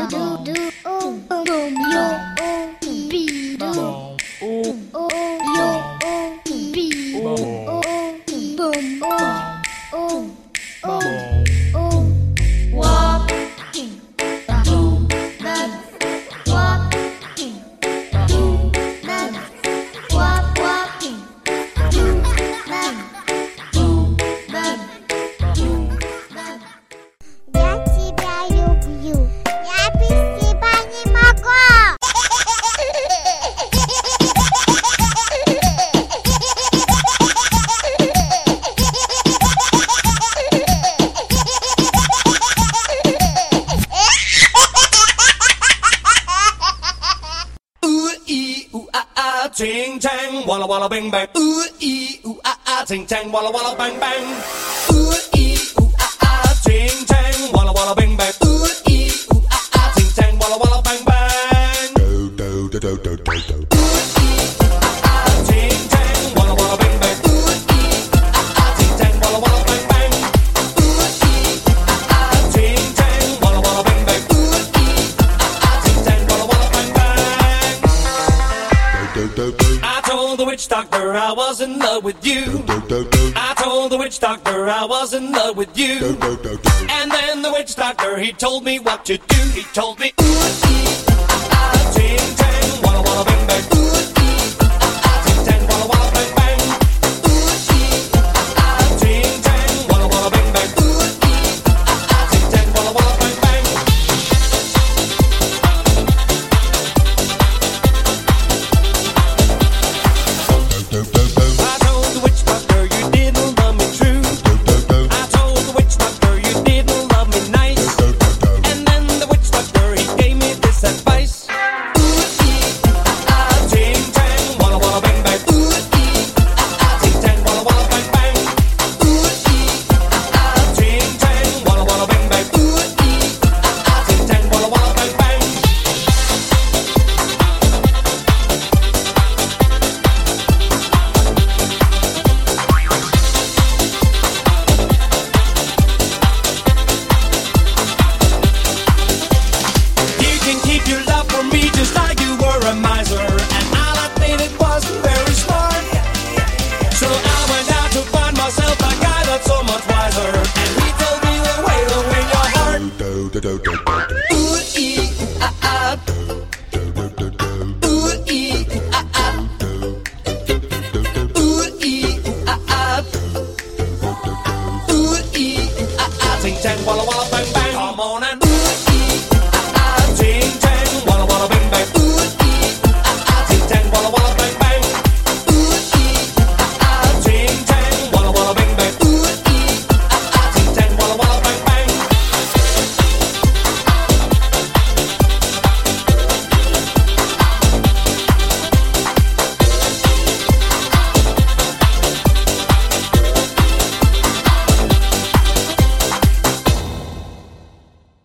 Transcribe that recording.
Ching chang, walla walla bang bang. Ooh ee ooh ah ah, ching chang, walla walla bang bang. Ooh ee ooh ah ah, ching chang, walla walla bang bang. Ooh ee ooh ah ah, ching chang, walla walla bang bang. Do do do do do do do. Ooh ee ooh ah ah, ching chang, walla walla bang bang. Ooh ee ooh ah ah, ching chang, walla walla bang bang. Ooh ee ooh ah ah, ching chang, walla walla bang bang. Ooh ee ooh ah ah, ching chang, walla walla bang bang. I told the witch doctor I was in love with you. I told the witch doctor I was in love with you. And then the witch doctor, he told me what to do. He told me, ooh, ee, ah, ah, ching, chang, walla, walla, bang, bang. Ooh, ee, ah, ah, ching, chang, walla, walla, bang, bang. Ooh, ee, ah, ah, ching, chang, walla, walla, bang, bang. Ooh, ee, ah, ah, ching, chang, walla, walla, bang, bang. I told the witch doctor you didn't love me true. I told the witch doctor you didn't love me nice. And then the witch doctor, he gave me this advice. Ooh, ee, ah, ah, ching, chang, walla, walla, bang, bang. Ooh, ee, ah, ah, ching, chang, walla, walla, bang, bang. Ooh, ee, ah, ah, ching, chang, walla, walla, bang, bang. Ooh, ee, ah, ah, ching, chang, walla, walla, bang, bang. You can keep your love for me just like you were a miser. And all I think it wasn't very smart. So I went out to find myself a guy that's so much wiser. And he told me the way to win your heart. Ooh, ee, ooh, ah, ah. Ooh, ee, ooh, ah, ah. Ooh, ee, ooh, ah, ah. Ooh, ee, ooh, ah, ah. Ting, tang, walla, walla, bang, bang. Come on and